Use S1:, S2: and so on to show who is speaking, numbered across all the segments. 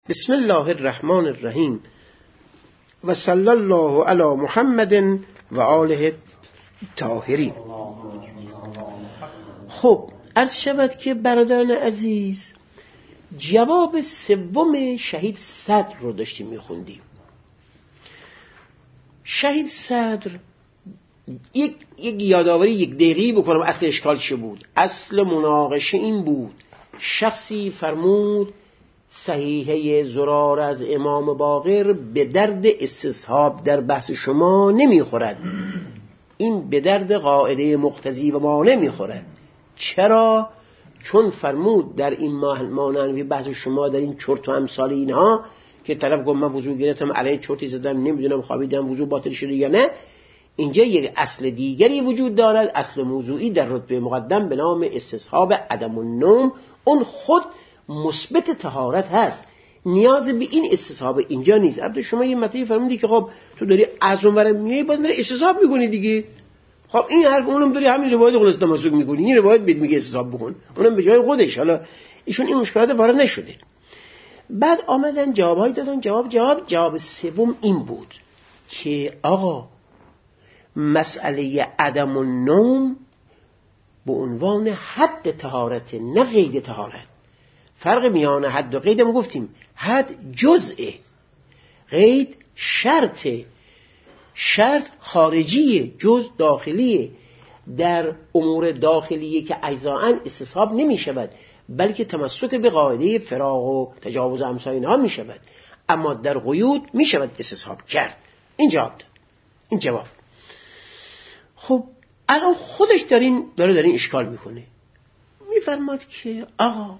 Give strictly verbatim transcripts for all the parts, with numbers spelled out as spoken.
S1: بسم الله الرحمن الرحیم و صلی الله علی محمد و آله الطاهرین. خب عرض شود که برادران عزیز جواب سوم شهید صدر رو داشتیم میخوندیم. شهید صدر یک یک یادآوری یک دقیقی بکنم اصل اشکال چه بود. اصل مناقشه این بود شخصی فرمود صحیحه زرار از امام باقر به درد استصحاب در بحث شما نمیخورد، این به درد قاعده مقتضی و ما نمیخورد. چرا؟ چون فرمود در این مانند بحث شما در این چرت و امثال اینها که طرف گفت من وضو گرفتم علیه چرتی زدم نمیدونم خوابیدم وضو باطل شده یا نه، اینجا یک اصل دیگری وجود دارد، اصل موضوعی در رتبه مقدم به نام استصحاب عدم النوم. اون خود مثبت طهارت هست، نیاز به این استصحاب اینجا نیست. البته شما یه مطلبی فرمودی که خب تو داری از اون ور میای باز میره استصحاب میکنی دیگه. خب این حرف اونم داری همین روایت خلاص تمسک میکنی، این روایت بهت میگه استصحاب بکن، اونم به جای خودش. حالا ایشون این مشکلات وارد نشده. بعد آمدن جوابای دادن. جواب جواب جواب سوم این بود که آقا مسئله عدم النوم به عنوان حد طهارت نه قید طهارت. فرق میان حد و قید هم گفتیم، حد جزئه، قید شرطه. شرط خارجیه، جز داخلیه. در امور داخلیه که اجزاءً استصحاب نمی شود بلکه تمسک به قاعده فراغ و تجاوز امثال اینها می شود، اما در قیود می شود استصحاب کرد. این جواب داد. این جواب. خب الان خودش دارین داره دارین اشکال میکنه، میفرماد که آقا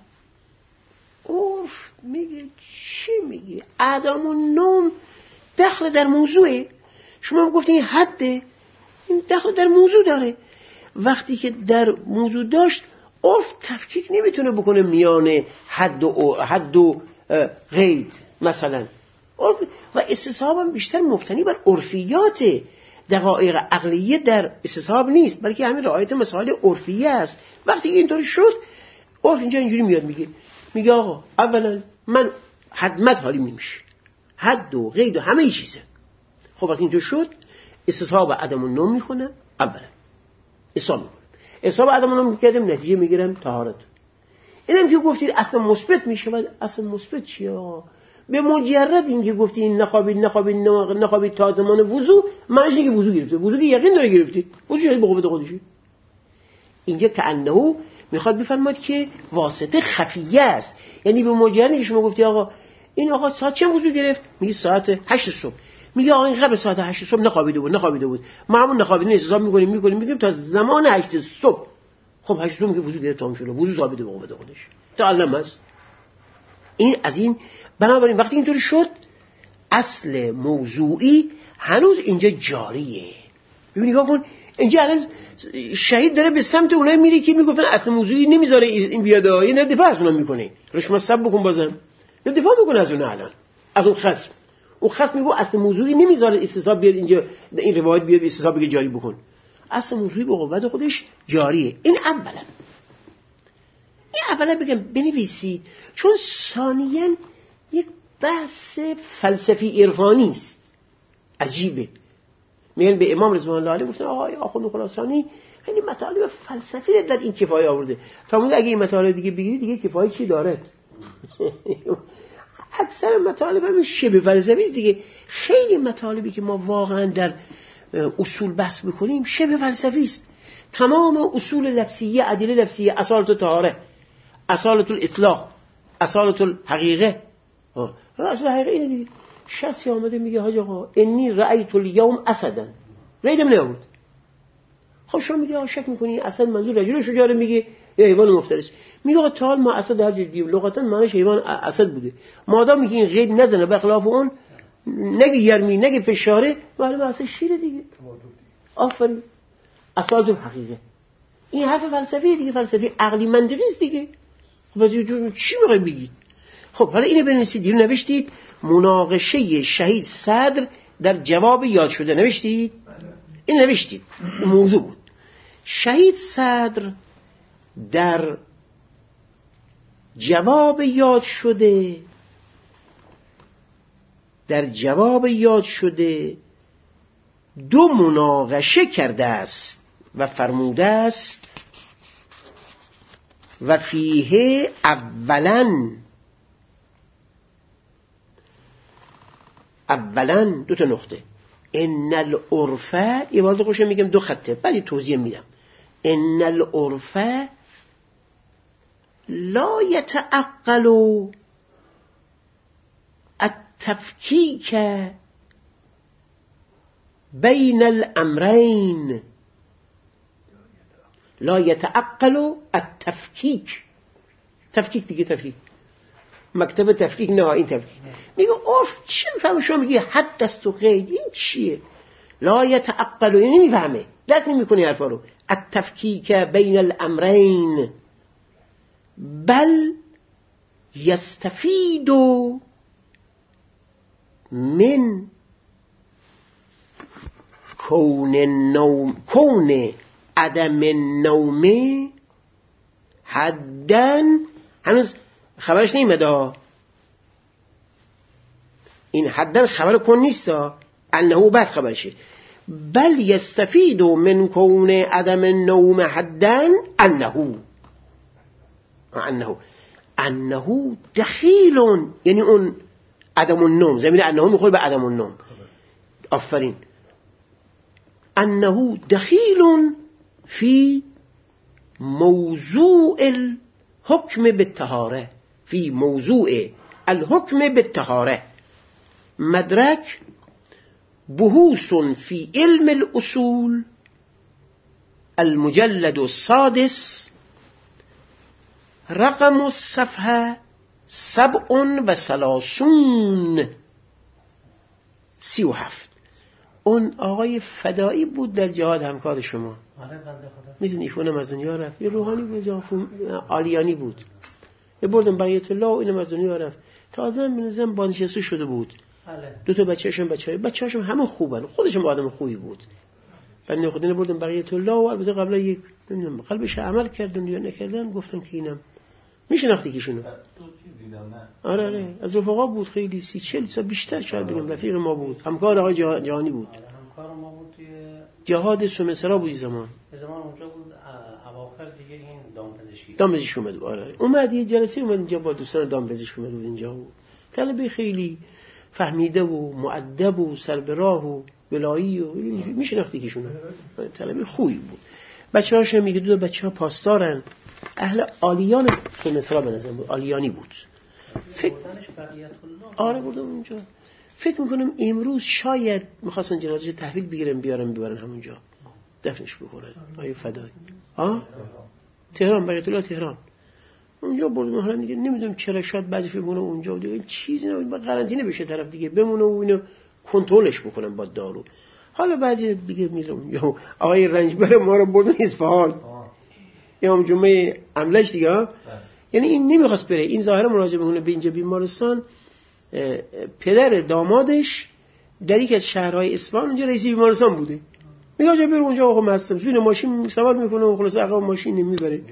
S1: عرف میگه چی میگه؟ عدم النوم دخل در موضوعه. شما هم گفتین حده، این دخل در موضوع داره. وقتی که در موضوع داشت عرف تفکیک نمیتونه بکنه میان حد و حد و قید مثلا. و استصحاب هم بیشتر مبتنی بر عرفیاته، دقایق عقلیه در استصحاب نیست بلکه همین رعایت مسائل عرفیه است. وقتی اینطوری شد عرف اینجا اینجوری میاد میگه میگه آقا اولا من حدمت حالی نمیشه، حد و قید و همه چیزه. خب وقتی اینطور شد استصحاب عدم النوم میخونم، اولا استصحاب میکنم، استصحاب عدم النوم میکردم نتیجه میگیرم طهارت. اینم که گفتید اصلا مثبت میشه. اصلا مثبت چیه آقا؟ به مجرد اینکه گفتی نخوابید نخوابید نخوابید تا زمان وضو، معنیش اینه که وضو گرفته. وضو که یقین داره گرفتی، وضو شاید به قوت خودشه. اینجا کأنه میخواد بفرماید که واسطه خفیه است. یعنی به مجرد اینکه شما گفتی آقا این آقا ساعت چند وضو گرفت، میگه ساعت هشت صبح، میگه آقا این قبل ساعت هشت صبح نخوابیده بود نخوابیده بود ما همون نخوابیدن حساب میکنیم میکنیم میگیم تا زمان هشت صبح. خب هشت صبح میگه وضو گرفت تمام شده، وضو ثابته به قوت خودش، تعلم است. این از این. بنابراین وقتی اینطوری شد اصل موضوعی هنوز اینجا جاریه. ببین نگاه کن اینجا الان شهید داره به سمت اونایی میره که میگفتن اصل موضوعی نمیذاره این بیاد، این دفاع از اونها میکنه. حالا شما صبر بکن بازم دفاع میکنه از اون. الان از اون خصم اون خصم میگه اصل موضوعی نمیذاره استصحاب بیاد اینجا این روایت بیاد استصحاب بگه جاری بکن. اصل موضوعی به قوت خودش جاریه. این اولا. این اولا بگم بنویسید، چون ثانیاً یک بحث فلسفی عرفانی است. عجیبه. میگن به امام رضوان الله علیه گفتن آقای آخوند خراسانی خیلی مطالب فلسفی در این کفایه آورده. فرمود اگه این مطالب دیگه بگیری دیگه کفایه چی دارد؟ اکثر مطالب همین شبه فلسفی است دیگه. خیلی مطالبی که ما واقعا در اصول بحث میکنیم شبه فلسفی است. تمام اصول لفظیه، ادله لفظیه، اصالت الطهاره، اصالت الاطلاق، اصالت الحقیقه. اصل حقیقه اینه دیگه. شخصی آمده میگه حاج آقا انی رأیت اليوم اسدا، ریدم نیاورد. خب شما میگه شک میکنی اسد منظور رجل شجاع میگه یا حیوان مفترس؟ میگه آقا تا ما اسد هر جدی لغتا معنیش حیوان اسد بوده، مادام میگه این قید نزنه به خلاف اون نگه یرمی نگه فشاره معلومه اصل شیر دیگه. آفرین. اصالت الحقیقه. این حرف فلسفی دیگه، فلسفی عقلی منطقی است دیگه. خب از چی میخوای بگید؟ خب حالا اینو بنویسید. اینو نوشتید مناقشه شهید صدر در جواب یاد شده، نوشتید؟ این نوشتید موضوع بود. شهید صدر در جواب یاد شده در جواب یاد شده دو مناقشه کرده است و فرموده است و فیه اولا اولا دو تا نقطه ان العرفه، یه بار خوشم میگم دو خطه بعدی توضیح میدم. ان العرفه لا يتعقل التفکیک بین الامرین. لا يتعقل التفکیک، تفکیک دیگه تفکیک، مکتب تفکیک نه این تفکیک. میگه عرف چی میفهمه؟ شما میگه حد است و قید، این چیه؟ لا يتعقل یعنی نمیفهمه، درک نمیکنه حرفا رو. التفکیک بین الامرین بل یستفید من کون النوم کون عدم النوم حدن. هنوز خبرش نیمده، این حدن خبر کن نیست، انه بس خبرشه. بل یستفید من کون عدم النوم حدن انه انه انه دخیل، یعنی اون عدم النوم زمین انه میخوره به عدم النوم. آفرین. انه دخیل فی موضوع الحکم بالطهاره، فی موضوع الحکم بالطهاره. مدرک بحوث فی علم الاصول المجلد السادس رقم الصفحه سبع و ثلاثون سی و هفت. اون آقای فدایی بود در جهاد، همکار شما. میدونی ایشونم از دنیا رفت. یه روحانی بود، عالیانی بود. یه بردم بقیت الله و اینم از دنیا رفت. تازه منظم بازنشسته شده بود. دو تا بچه‌شون بچه‌های بچه‌هاشون همه خوبن، خودشون آدم خوبی بود. بنده خودم بردم بقیت الله و البته قبلا یک نمیدونم قلبش عمل کردن یا نکردن، گفتم که اینم میشناختی کیشونو. آره آره از رفقا بود، خیلی سی چهل سال بیشتر شاید بگم رفیق ما بود، همکار آقای جهانی بود.
S2: همکار ما بود توی
S1: جهاد سومسرا بود زمان.
S2: زمان اونجا بود اواخر دیگه این دامپزشکی.
S1: دامپزشکی اومد. آره اومد یه جلسه اومد اینجا با دوستان دامپزشکی اومد بود اینجا. بود طلبه خیلی فهمیده و مؤدب و سربراه و ولایی و میشناختی کیشونو. طلبه خوبی بود. بچه‌هاش میگه دو بچه‌ها پاسدارن، اهل عالیان سومسرا به نظر بود، عالیانی بود. فکر آره بردم اونجا. فکر میکنم امروز شاید میخواستن جنازه‌اش تحویل بگیرن بیارن ببرن همونجا دفنش بکنن. آیه فدایی آه تهران، بقیت الله تهران اونجا بردم. حالا دیگه نمیدونم چرا، شاید بعضی فکر کنم اونجا دیگه چیزی نه، قرنطینه بشه طرف دیگه بمونه و اینو کنترلش بکنن با دارو. حالا بعضی دیگه میره اونجا. آقای رنجبر ما رو بردن اصفهان یا هم جمعه عملش دیگه. یعنی این نمیخواست بره، این ظاهرا مراجعه میکنه به اینجا بیمارستان. پدر دامادش در یک از شهرهای اصفهان اونجا رئیس بیمارستان بوده. میگه جا بره اونجا آقا مستم زین ماشین سوار میکنه و خلاص عقب ماشین نمیبره.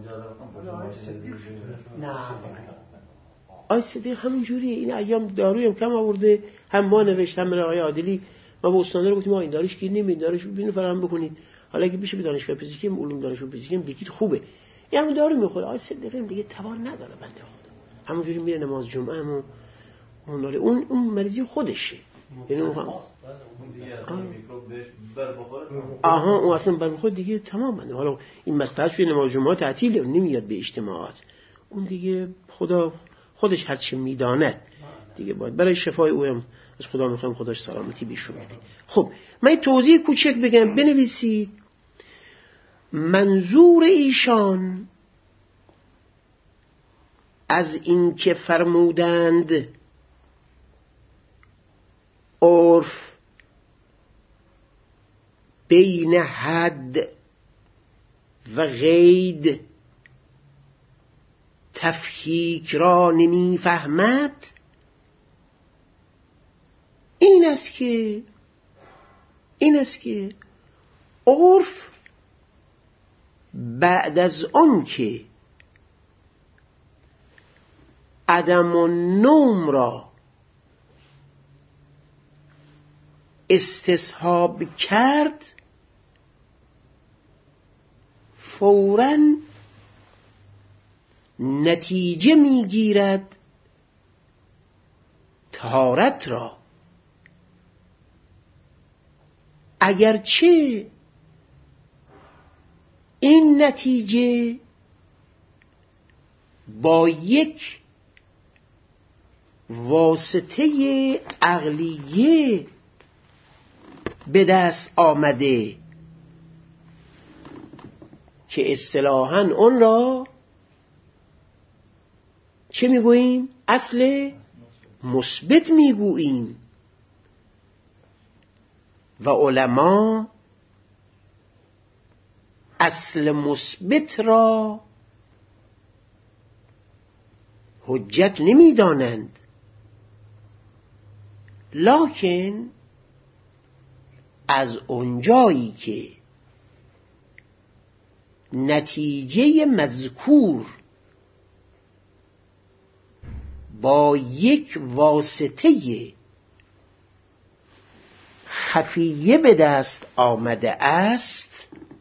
S2: نه
S1: آی صدیق همین جوریه. این ایام داروی هم کم آورده، هم ما نوشتم من آقای عادلی ما به استانا رو گفتیم ما این داروش گیر نمیاد، داروش ببینید فراهم بکنید، حالا اگه بشه به دانشگاه پزشکی علوم دانشگاه پزشکی بگید خوبه. این همون دارو میخوره. آی صدیق دیگه توان نداره بنده خدا، همونجوری میره نماز جمعه هم اون داره اون اون مریضی خودشه. یعنی اون آها اون اصلا بر خود دیگه تمام بنده. حالا این مصلحت شوی نماز جمعه تعطیل نمیاد به اجتماعات، اون دیگه خدا خودش هر چه میداند دیگه باید برای شفای او هم از خدا میخوایم خداش سلامتی بشه بده. خب من توضیح کوچک بگم بنویسید. منظور ایشان از این که فرمودند عرف بین حد و قید تفکیک را نمی فهمد، این است که این است که عرف بعد از آن که عدم النوم را استصحاب کرد فوراً نتیجه میگیرد طهارت را، اگرچه این نتیجه با یک واسطه عقلیه به دست آمده که اصطلاحاً اون را چه میگوییم؟ اصل مثبت میگوییم. و علما اصل مثبت را حجت نمیدانند، لکن از اونجایی که نتیجه مذکور با یک واسطه خفیه به دست آمده است،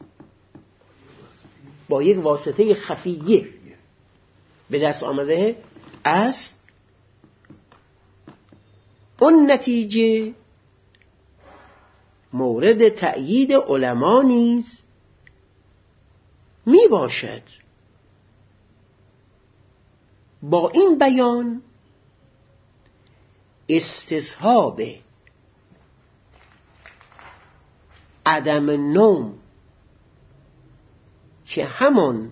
S1: با یک واسطه خفیه به دست آمده است، اون نتیجه مورد تأیید علما نیز می باشد. با این بیان استصحاب عدم نوم که همون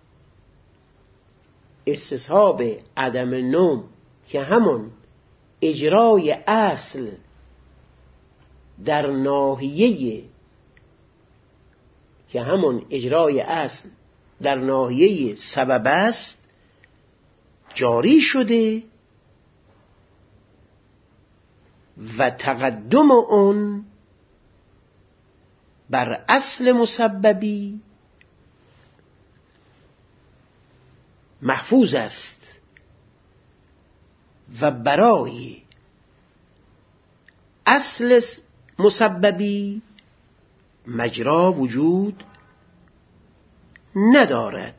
S1: استصحاب عدم نوم که همون اجرای اصل در ناحیه که همون اجرای اصل در ناحیه سبب است جاری شده و تقدم اون بر اصل مسببی محفوظ است و برای اصل مسببی مجرا وجود ندارد.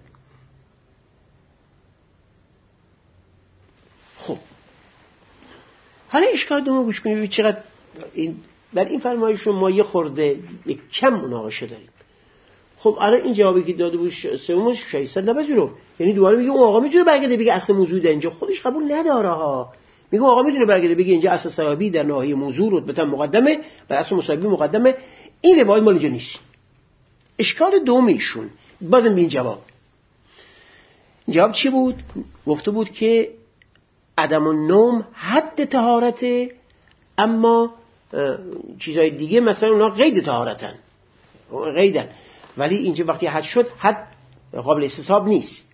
S1: خب حالا اشکال دوم گوش کنید چقدر این در این فرمایش ما یه خورده یک کم مناقشه داریم. خب الان این جوابی که داده بود سومش ششصد نپذیرفت، یعنی دوباره میگه اون آقا میتونه برگرده بگه اصل موضوع در اینجا خودش قبول نداره ها. میگه آقا میتونه برگرده بگه اینجا اصل سببی در ناحیه موضوع رتبتا مقدمه بر اصل مسببی مقدمه. این روایت مال اینجا نیست. اشکال دومیشون بازم به این جواب جواب چی بود؟ گفته بود که عدم النوم حد طهارته، اما چیزهای دیگه مثلا اونا قید طهارتن قیدن، ولی اینجا وقتی حد شد حد قابل استصحاب نیست،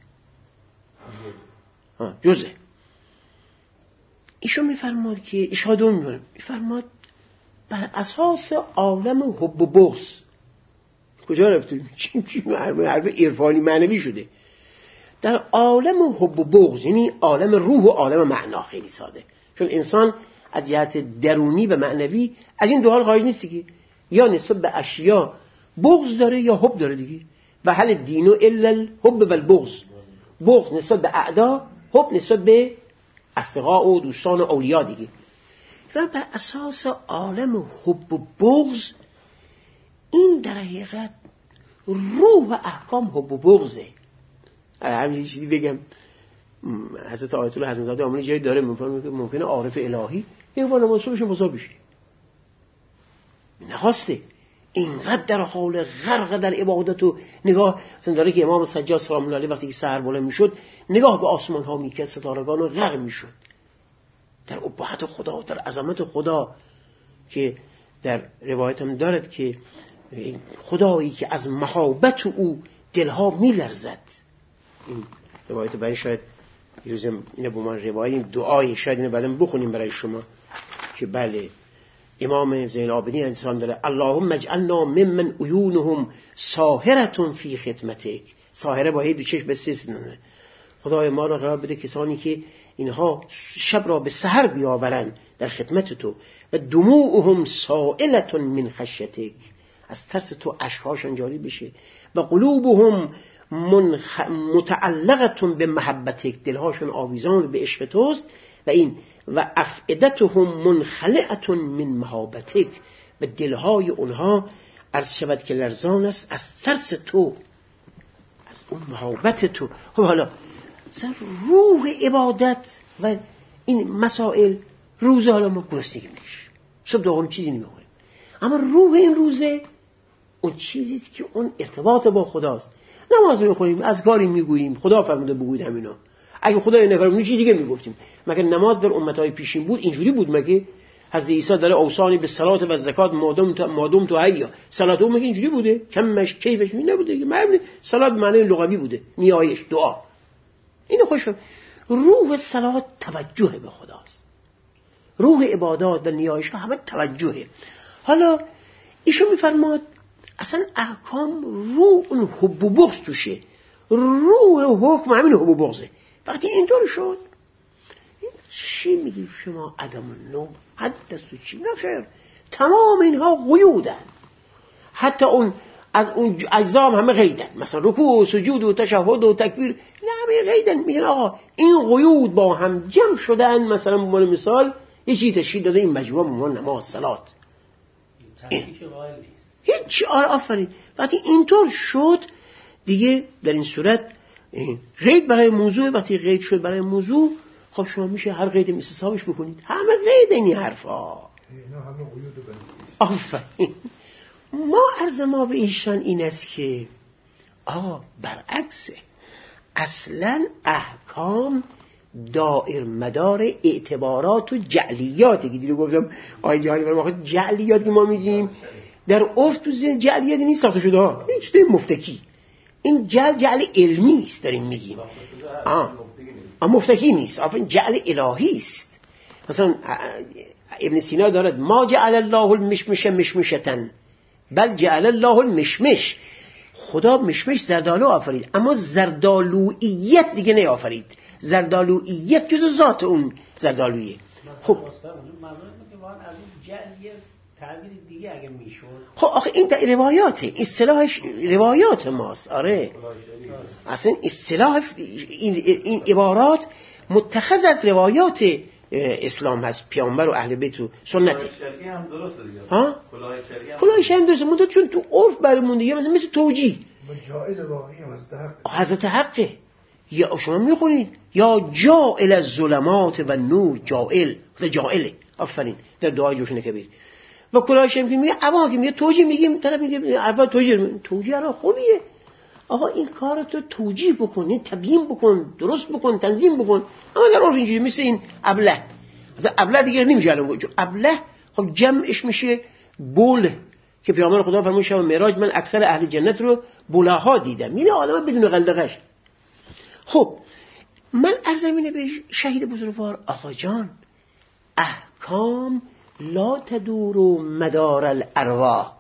S1: جزه. ایشون میفرماد که اشهادون میفرماد میفرماد بر اساس عالم حب و بغض. کجا رفتیم؟ حرف عرفانی معنوی شده. در عالم حب و بغض، یعنی عالم روح و عالم معنا، خیلی ساده، چون انسان از جهت درونی و معنوی از این دو حال خارج نیست دیگه، یا نسبت به اشیا بغض داره یا حب داره دیگه. و هل الدین الا الحب والبغض، بغض نسبت به اعدا، حب نسبت به اصدقاء و دوستان و اولیاء دیگه. و بر اساس عالم حب و بغض این در حقیقت روح و احکام حب و بغضه. همین چیزی بگم، حضرت آیت الله حسن زاده آمونی جایی داره ممکنه عارف الهی یک بار نماز صبحش مصاب بشه، نخواسته اینقدر در حال غرق در عبادت و نگاه مثلا داره که امام سجاد سلام الله علیه وقتی که سحر بلند میشد نگاه به آسمان ها میکرد، ستارگان رو غرق میشد در ابهت خدا، در عظمت خدا، که در روایت هم دارد که خدایی که از محبت او دلها میلرزد. این روایت برای شاید یه روزم اینه با من روایت این دعای شاید اینه بعدم بخونیم برای شما که بله امام زین العابدین علیه السلام داره اللهم اجعلنا ممن عیونهم ساهرة فی خدمتک. ساهره با هی دو چشم به سیستنه. خدای ما را قرار بده کسانی که اینها شب را به سحر بیاورن در خدمت تو و دموعهم سائلة من خشیتک، از ترس تو اشک‌هاشون جاری بشه، و قلوبهم منخ... متعلقة به محبتک، دلهاشون آویزان به عشق توست، و این و افئدتهم منخلعة من مهابتک، و دلهای اونها عرض شود که لرزان است از ترس تو، از اون محبت تو. خب حالا مثلا روح عبادت و این مسائل، روزه حالا ما گرسنگی میکشیم، صبح داغون چیزی نمیخوریم، اما روح این روزه اون چیزیست که اون ارتباط با خداست. نماز میخونیم، اذکاری میگوییم، خدا فرموده بگویید همینا. اگه خدا نفرمود چیز دیگه میگفتیم. مگر نماز در امتهای پیشین بود اینجوری بود؟ مگه حضرت عیسی داره اوصانی به صلات و زکات مادام تو مادام تو حیا، صلات اون مگه اینجوری بوده؟ کمش کیفش نبوده که معنی صلات معنی لغوی بوده، نیایش، دعا. اینو خوش روح صلات توجه به خداست، روح عبادات و نیایش ها همه توجهه. حالا ایشون میفرماد اصلا احکام روح اون حب و بغض توشه، روح حکم همین حب و بغضه. وقتی اینطور شد چی میگی شما؟ عدم النوم حدث و چی؟ نخیر، تمام اینها قیودن، حتی اون از اون اجزام همه قیدن، مثلا رکوع و سجود و تشهد و تکبیر، نه همه قیدن. میگن آقا این قیود با هم جمع شدن، مثلا به عنوان مثال یه چیزی تشکیل داده این مجموعه به عنوان نماز صلات. هیچ آره آفرین. وقتی اینطور شد دیگه در این صورت قید برای موضوع، وقتی قید شد برای موضوع، خب شما میشه هر قید مثل حسابش بکنید، همه قید این حرفا،
S3: اینا همه قیود بندی.
S1: آفرین. ما عرض ما به ایشان این است که آه برعکسه، اصلا احکام دائر مدار اعتبارات و جعلیاتی که دیگه گفتم آی جهانی فرماخت جعلیات که ما میگیم در عرف تو ذهن جعلیاتی نیست ساخته شده ها، این چیزای مفتکی، این جعل جعل علمی است داریم میگیم، آه مفتکی نیست، آفرین جعل الهی است. مثلا ابن سینا دارد ما جعل الله المشمش مشمشتن بل جعل الله المشمش، خدا مشمش زردالو آفرید اما زردالویت دیگه نه آفرید، زردالویت جز ذات اون زردالویه. خب
S2: تعبیر دیگه اگه میشد،
S1: خب آخه این اصطلاحاته، اصطلاحش روایات ماست. آره اصلا اصطلاح این, این عبارات متخذ از روایات اسلام هست، پیامبر و اهل بیت و سنت.
S4: کلاه شرعی هم درسته دیگه.
S1: ها؟
S4: کلاه شرعی هم
S1: کلاه شرعی درسته، منتها چون تو عرف برمونده یا مثلا مثل توجیه
S3: جائل واقعی هم از حق
S1: حضرت حقه. یا شما میخونید یا جائل الظلمات و نور، جائل و جائله، آفرین در دعای جوشن کبیر. و کلاه شرعی که میگه اما که میگه توجیه، میگیم طرف میگه اول توجیه، توجیه را خوبیه، آقا این کارو تو توجیه بکن، تبیین بکن، درست بکن، تنظیم بکن. اما در عرف اینجوری مثل این ابله، مثلا ابله دیگه نمیشه الان گفت، ابله خب جمعش میشه بوله که پیامبر خدا فرمود شب معراج من اکثر اهل جنت رو بولاها دیدم، اینه آدم بدون قلدقش. خب من عرض اینه به شهید بزرگوار آقا جان، احکام لا تدور مدار الارواح،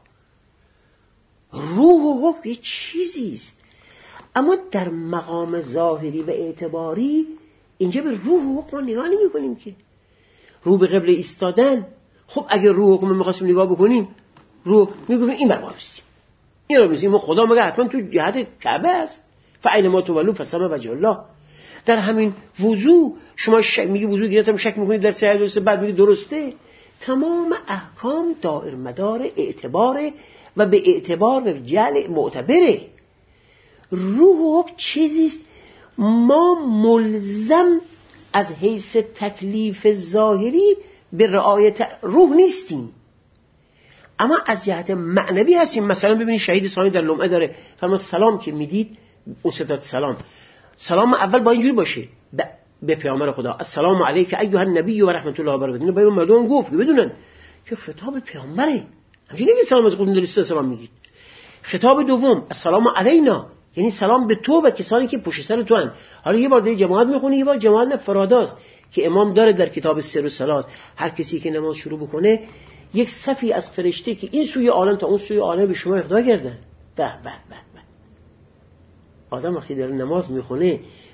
S1: روح و حکم یه چیزیست، اما در مقام ظاهری و اعتباری اینجا به روح و حکم نگاه نمی کنیم که رو به قبله ایستادن. خب اگر روح و حکم می‌خواستیم نگاه بکنیم، روح میگفتیم این بر ما بستیم، این رو می‌گیم خدا مگه حتما تو جهت کعبه است، فاینما تولوا فثم وجه الله. در همین وضو شما شک میگی وضو گرفتم شک می‌کنید در صحت درسته، بعد میگی درسته. تمام احکام دائر مدار اعتبار و به اعتبار و جعل معتبره. روح و حکم چیزیست ما ملزم از حیث تکلیف ظاهری به رعایت روح نیستیم، اما از جهت معنوی هستیم. مثلا ببینید شهید ثانی در لمعه داره فرمان سلام که میدید اون صدات سلام، سلام اول با اینجوری باشه به پیامبر خدا السلام علیک ایها النبی و رحمت الله و برکاته، اینو باید مردم گفت که بدونن که خطاب پیامبره، همچنین نگید سلام از خودتون دارید سلام میگید. خطاب دوم السلام علینا، یعنی سلام به تو و کسانی که پشت سر تو هن. حالا یه بار دیگه جماعت میخونی، یه بار جماعت نه فراداست که امام داره در کتاب سر و صلات، هر کسی که نماز شروع بکنه یک صفی از فرشته که این سوی عالم تا اون سوی عالم به شما اهدا کردن. به به به به. آدم وقتی داره نماز میخونه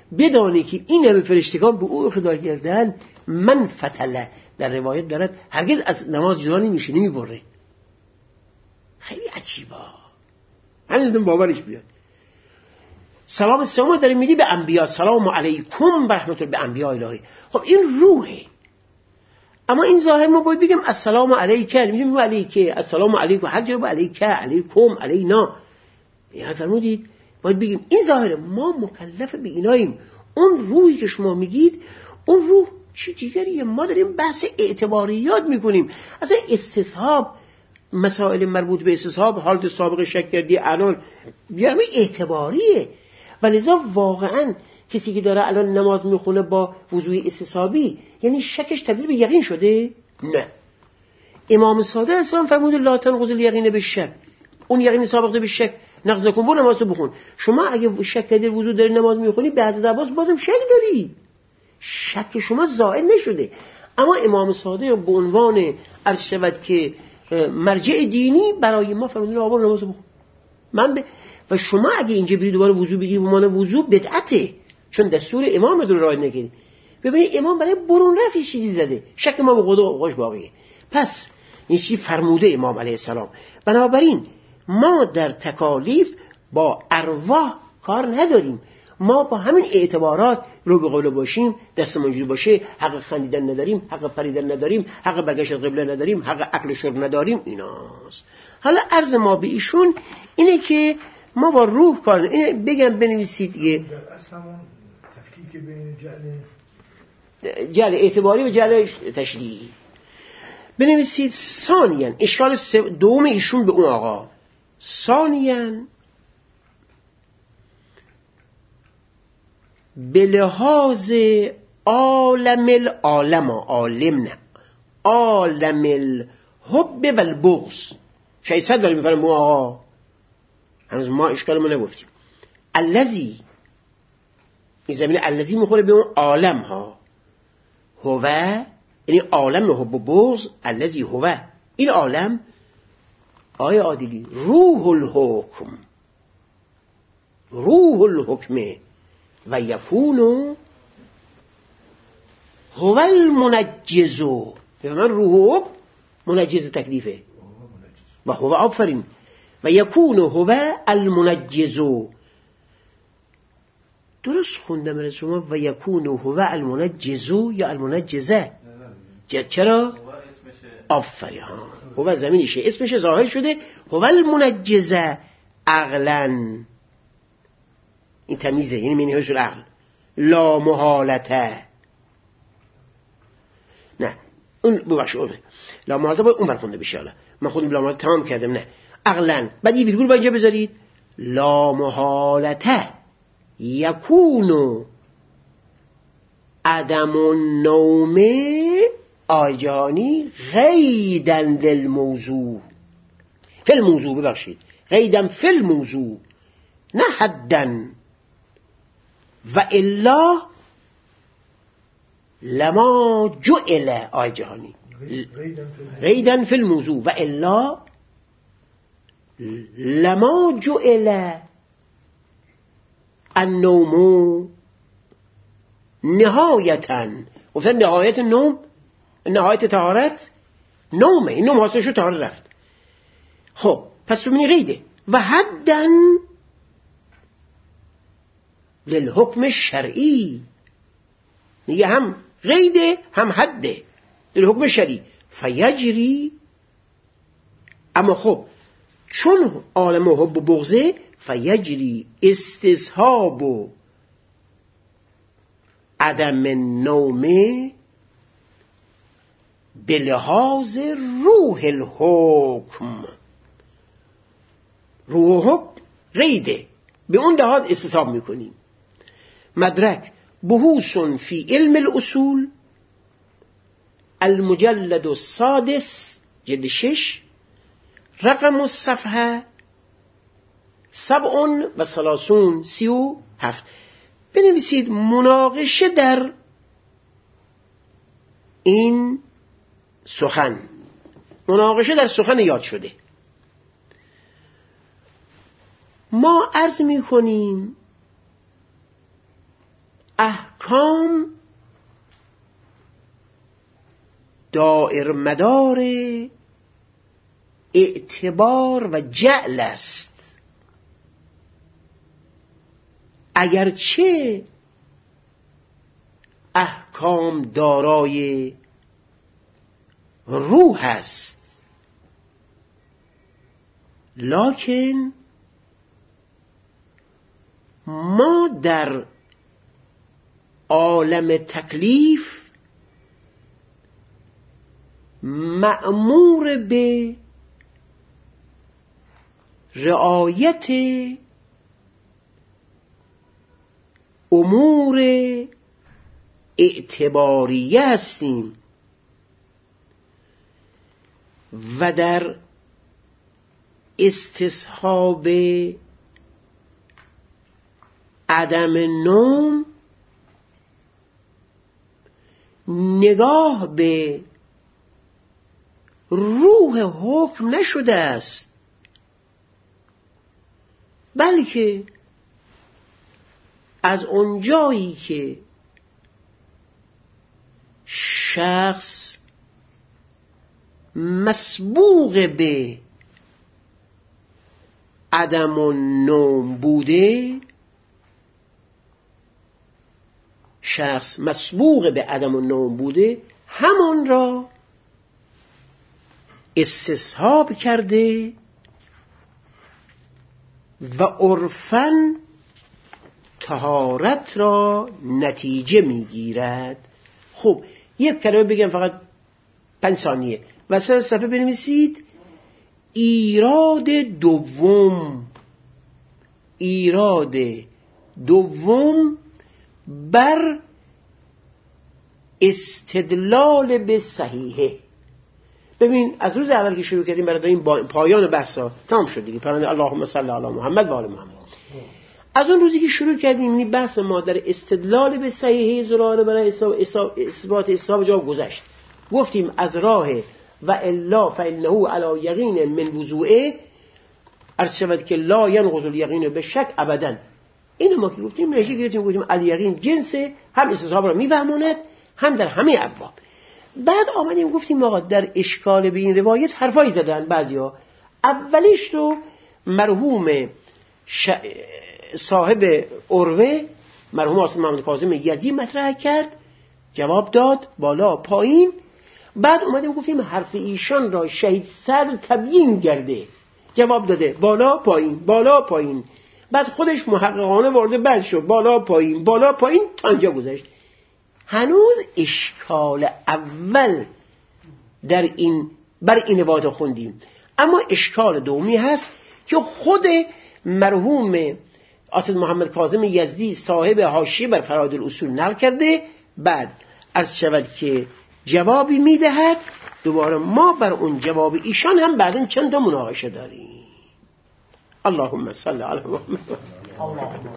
S1: بدانی که این همه فرشتگان به او خدا کردن. من فتله در روایت دارد هرگز از نماز جدا نمیشه، نمیبره. خیلی عجیبه، همین باورش بیاد. سلام سلام داره میدی به انبیا، سلام علیکم برحمت الله، به انبیا الهی. خب این روحه. اما این ظاهر ما باید بگیم السلام علیکم، میگیم علیکه، السلام علیکم، هر جا با علیکه، علیکم، علینا. یعنی فرمودید باید بگیم این ظاهره. ما مکلف به ایناییم. اون روحی که شما میگید اون روح چی دیگریه؟ ما داریم بحث اعتباریات میکنیم. اصلا استصحاب، مسائل مربوط به استصحاب، حالت سابق شک کردی الان بیارم اعتباریه. ولذا واقعا کسی که داره الان نماز میخونه با وضوء استصحابی یعنی شکش تبدیل به یقین شده؟ نه. امام صادق اسلام فرمود لا تنقض الیقین بالشک. اون یقین سابق به شک نقض نکن، برو نماز بخون. شما اگه شک کردی وضو داری نماز میخونی به حضرت عباس بازم شک داری، شک شما زائل نشده. اما امام صادق به عنوان عرض شود که مرجع دینی برای ما فرمود آقا نماز بخون. من ب... و شما اگه اینجا برید دوباره وضو بگیری به معنی وضو بدعته، چون دستور امام رو رعایت نکردی. ببینید امام برای برون رفت چیزی زده، شک ما به خدا خوش باقیه. پس این چی فرموده امام علیه السلام. بنابراین ما در تکالیف با ارواح کار نداریم. ما با همین اعتبارات رو به قول باشیم، دست منجوری باشه، حق خندیدن نداریم، حق پریدن نداریم، حق برگشت قبله نداریم، حق عقل شرب نداریم. ایناست. حالا عرض ما به ایشون اینه که ما با روح کار، اینه بگم بنویسید دیگه.
S3: در اصل همون تفکیک بین جعل
S1: جعل اعتباری و جعل تشریعی بنویسید. ثانیاً اشکال دوم ایشون به اون آقا، ثانیاً به لحاظ عالم العالم، عالم نه، عالم الحب و البغض. شایصد داریم میفرم به آقا، هنوز ما اشکال ما نگفتیم. الذی، این زمینه الذی میخوره به اون عالم ها. هو یعنی عالم حب و بغض. الذی هو، این عالم آیه عادلی روح الحکم، روح الحکم و یکونو هو المنجز. من روح منجز تکلیفه و هو آفرین و یکونو هو المنجز. درست خوندم از شما و یکونو هو المنجز یا المنجزه؟ چرا؟ آفرین. هو زمینشه، اسمش ظاهر شده هو المنجزه عقلا. این تمیزه، یعنی منهاش العقل. لا محالته، نه اون ببخش اون لا محالته باید اون برخونده بشه. حالا من خودم لا محالته تمام کردم، نه عقلا. بعد یه ویرگول با اینجا بذارید لا محالته یکونو عدم النوم آجانی غیدن دل موضوع فی الموضوع، ببخشید غیدن فی الموضوع نه حدن. و الا لما جعل آجانی غیدن فی الموضوع و الا لما جعل النوم نهایتا. گفتن نهایت نوم، نهایت طهارت نومه، این نوم حاصل شد طهارت رفت. خب پس ببینی غیده و حدن للحکم شرعی، میگه هم غیده هم حده للحکم شرعی. فیجری، اما خب چون عالم حب و بغضه فیجری استصحاب و عدم نومه به لحاظ روح الحکم. روح حکم غیده، به اون لحاظ استصحاب میکنیم. مدرک بحوث فی علم الاصول المجلد السادس جلد شش رقم الصفحه سبع و ثلاثون سی و هفت. بنویسید مناقشه در این سخن، مناقشه در سخن یاد شده. ما عرض می کنیم احکام دائر مدار اعتبار و جعل است، اگرچه احکام دارای روح است، لکن ما در عالم تکلیف مأمور به رعایت امور اعتباریه هستیم و در استصحاب عدم نوم نگاه به روح حکم نشده است، بلکه از اونجایی که شخص مسبوق به عدم النوم بوده، شخص مسبوق به عدم النوم بوده همان را استصحاب کرده و عرفاً طهارت را نتیجه میگیرد. خب یک کلمه بگم فقط پنج ثانیه، وسط صفحه بنویسید ایراد دوم، ایراد دوم بر استدلال به صحیحه. ببین از روز اول که شروع کردیم برای این پایان بحثا تمام شد دیگه، پرنده اللهم صل علی محمد و آل محمد. از اون روزی که شروع کردیم این بحث ما در استدلال به صحیحه زراره برای اثبات اصحاب جا گذشت. گفتیم از راه و الا فانه علی یقین من وضوعه، عرض شود که لا ینقض الیقین به شک ابدا. اینو ما که گفتیم نشه گرفتیم گفتیم الیقین جنسه، هم استصحاب را میفهماند هم در همه ابواب. بعد آمدیم گفتیم آقا در اشکال به این روایت حرفایی زدن بعضیا. اولیش رو مرحوم ش... صاحب عروه مرحوم عاصم محمد کاظم یزدی مطرح کرد، جواب داد بالا پایین. بعد اومدیم گفتیم حرف ایشان را شهید صدر تبیین کرده، جواب داده بالا پایین بالا پایین. بعد خودش محققانه وارد بعد شد بالا پایین بالا پایین تا اینجا گذشت. هنوز اشکال اول در این بر این روایت خوندیم، اما اشکال دومی هست که خود مرحوم اسد محمد کاظم یزدی صاحب حاشیه بر فرائض الاصول نقل کرده. بعد عرض شود که جوابی میدهد، دوباره ما بر اون جواب ایشان هم بعداً چند تا مناقشه داریم. اللهم صل علی محمد.